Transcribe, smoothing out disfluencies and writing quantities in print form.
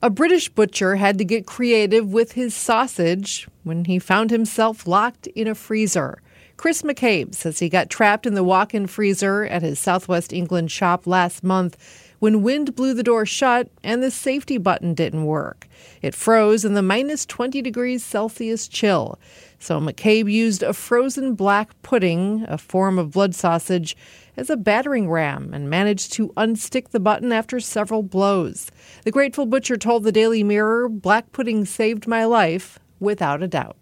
A British butcher had to get creative with his sausage when he found himself locked in a freezer. Chris McCabe says he got trapped in the walk-in freezer at his Southwest England shop last month when wind blew the door shut and the safety button didn't work. It froze in the minus 20 degrees Celsius chill. So McCabe used a frozen black pudding, a form of blood sausage, as a battering ram and managed to unstick the button after several blows. The Grateful Butcher told the Daily Mirror, "Black pudding saved my life, without a doubt."